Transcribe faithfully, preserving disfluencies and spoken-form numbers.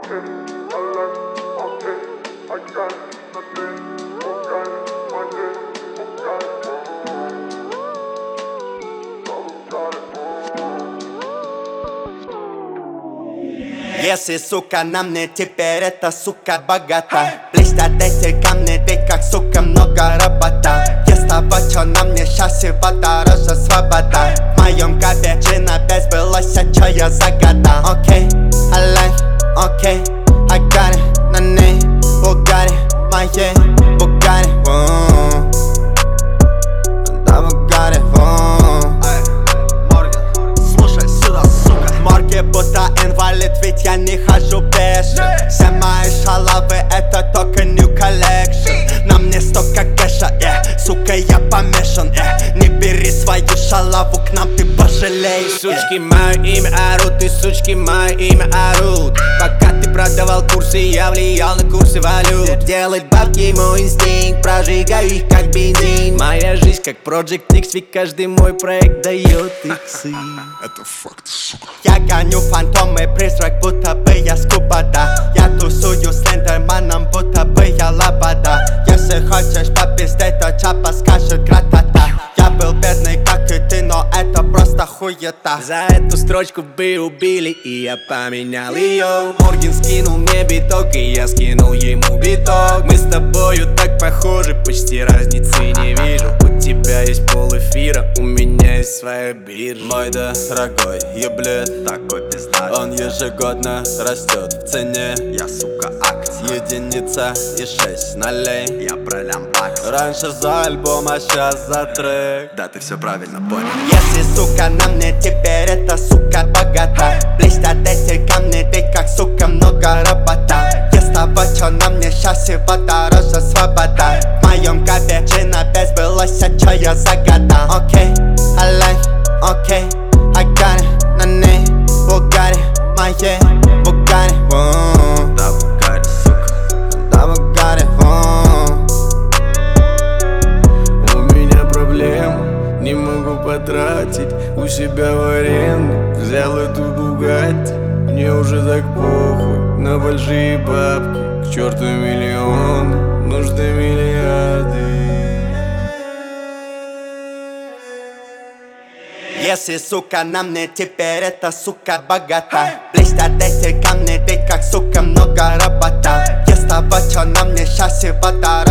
Если, сука, на мне теперь эта сука богата, блестят эти камни, ведь как, сука, много работа. Без того, что на мне сейчас его дороже свобода. В моем капе джина без былось, а чё я загадал. Окей, I like, окей, I got it. На ней Бугари, моей Бугари. Да, Бугари. Слушай сюда, сука. В морге будто инвалид, ведь я не хожу пешим. Все мои шалавы это только new collection. На мне столько кэша, yeah. Сука, я помешан, yeah. Не бери свою шалаву к нам, ты пожалеешь, yeah. Сучки мое имя орут, и сучки мое имя орут. Пока ты продавал курсы, я влиял на курсы валют. Делать бабки мой инстинкт, прожигаю их как бензин. Моя жизнь как Project X, ведь каждый мой проект дает иксы. Это факт, сука. Я гоню фантомы, призрак, будто бы я скубада. Я тусую с лендерманом, будто бы я лобода. Если хочешь попиздеть, то чапа скажет гратата. Я был бедный, как и ты, но это просто хуета. За эту строчку бы убили, и я поменял ее. Моргин скинул мне биток, и я скинул ему биток. Мы с тобою так похожи, почти разницы не вижу. У тебя есть полэфира, у меня есть своя биржа. Мой дорогой еблет, такой пиздат. Он ежегодно растет в цене. Я, сука, акция. Единица и шесть нолей. Я пролям бакс. Раньше за альбом, а сейчас за трек. Да, ты все правильно понял. Если, сука, на мне теперь эта сука богата, блестят эти камни, ведь как, сука, много работа. Без того, что на мне сейчас его дороже свобода. В моем капе джина без былось, а чё я загадал. Окей, I like, окей, I got it. На ней Бугари, моей Бугари. Да, Бугари, сука. Да, Бугари. У меня проблема, не могу потратить у себя в аренду. Взял эту Бугатти, мне уже так похуй на большие бабки. К черту миллион, нужны миллиарды. Если, сука, на мне теперь эта сука богата, блестят эти камни, ведь как, сука, много работа. Без того, что на мне сейчас его дороже